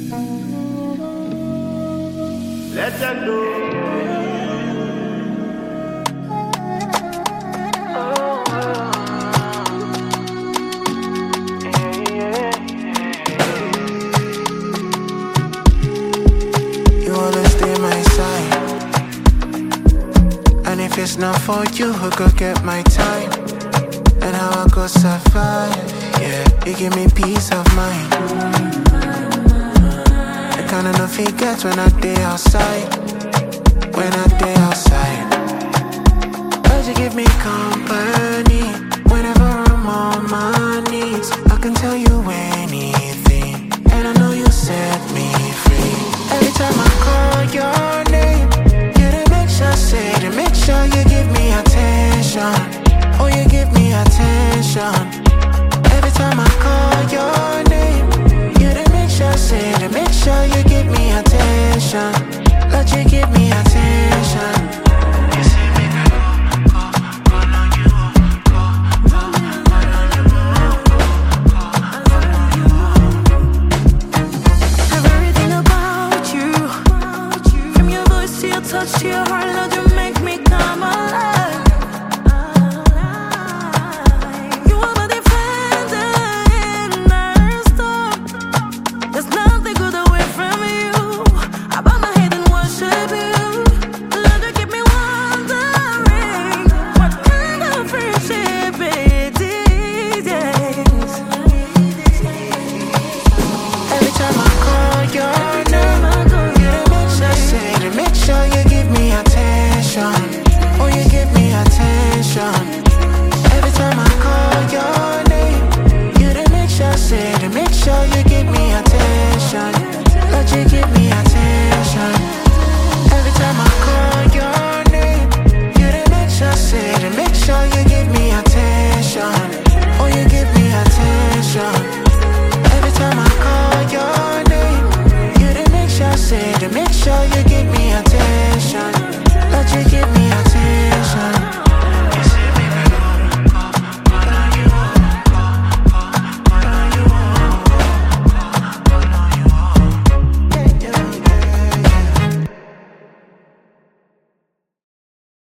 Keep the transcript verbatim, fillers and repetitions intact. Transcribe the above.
Let them know. If it's not for you, who could get my time? And how I could survive, yeah. You give me peace of mind. The kind of love he gets when I day outside. When I day outside. But you give me company. Whenever I'm on my knees, I can tell you anything. And I know you set me free. Every time I call your name, just say to make sure you give me attention. Oh, you give me attention. Every time I call your name, you done make sure, say to make sure you give me attention. Let you give me attention. You say make I go, go, go on you, go, go, go on you, go, go, go on you. Everything about you, from your voice to your touch to your heart. To make sure you give me attention.